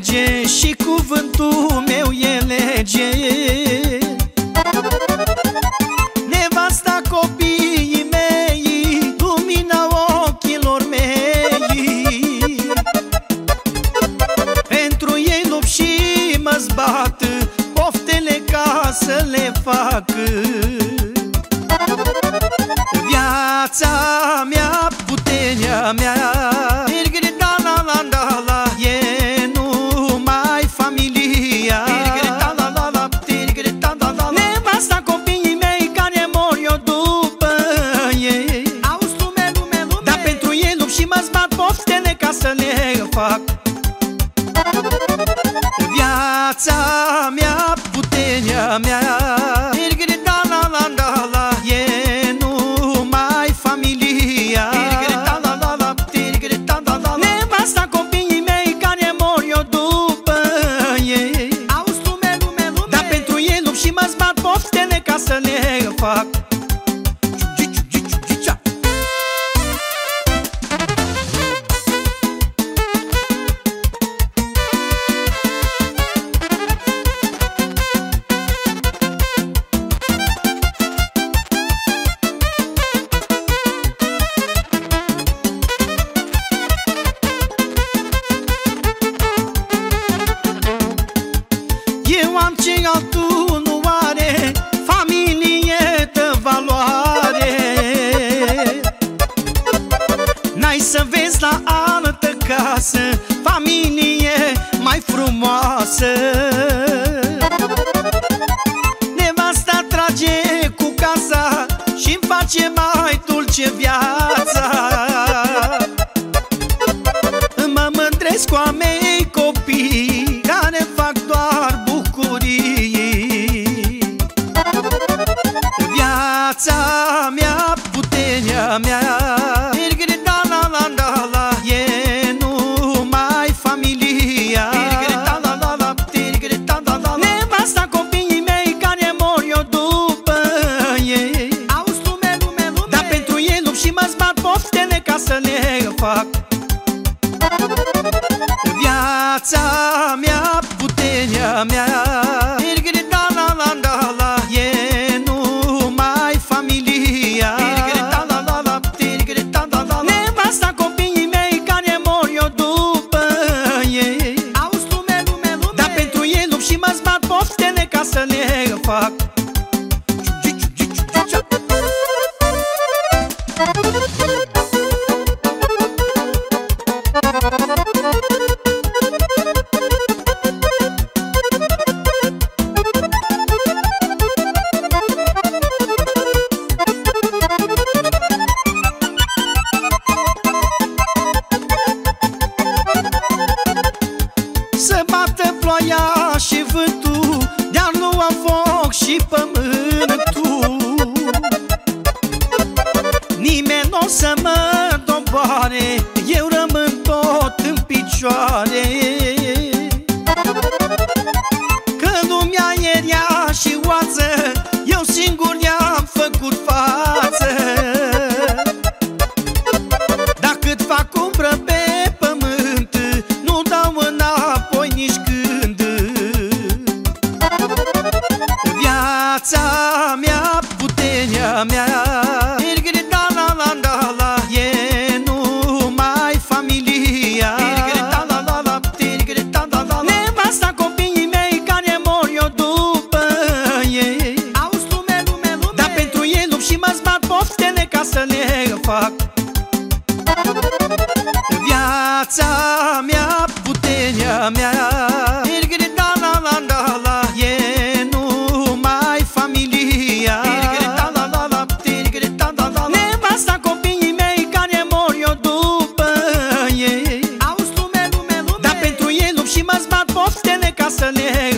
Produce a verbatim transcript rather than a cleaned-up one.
lege și cuvântul meu e lege. Nevasta copiii mei, lumina ochilor mei. Pentru ei lupt și mă zbat, poftele ca să le fac. Viața mea, puterea mea, e numai familia. Nevasta copiii mei care mor eu după ei. Dar pentru ei lupt și mă zbat, poftele ca să le fac. Viața mea, puterea mea, e numai familia. Nevasta copiii mei care mor eu după ei. Dar pentru ei lupt și mă zbat, poftele ca să le fac. Eu am ce altul nu are, familie de valoare. N-ai să vezi la altă casă familie mai frumoasă. Nevasta trage cu casa și-mi face mai dulce viața. Mă mândresc cu a mei copii care fac doar bucurii. Viața mea, puterea mea, e numai familia. Nevasta copiii mei care mor eu după ei. Dar pentru ei lupt și mă zbat, poftele ca să le fac. Viața mea, puterea mea, e numai familia. Nevasta copiii mei care mor eu după ei. Dar pentru ei lupt și mă zbat, poftele ca să le fac. Să bată ploaia și vântul, de-ar lua foc și pământul. Nimeni n-o să mă doboare, eu rămân tot în picioare. Că lumea e rea și oață, eu singur i-am făcut față. Dar cât fac umbră pe pământ, nu dau înapoi nici când. Viața mea, puterea mea, e numai familia. Nevasta copiii mei care mor eu după ei. Dar pentru ei lupt și mă zbat, poftele ca să le fac. Viața mea, puterea mea, e numai familia. Nevasta copiii mei care mor eu după ei. Dar pentru ei lupt și mă zbat, poftele ca să le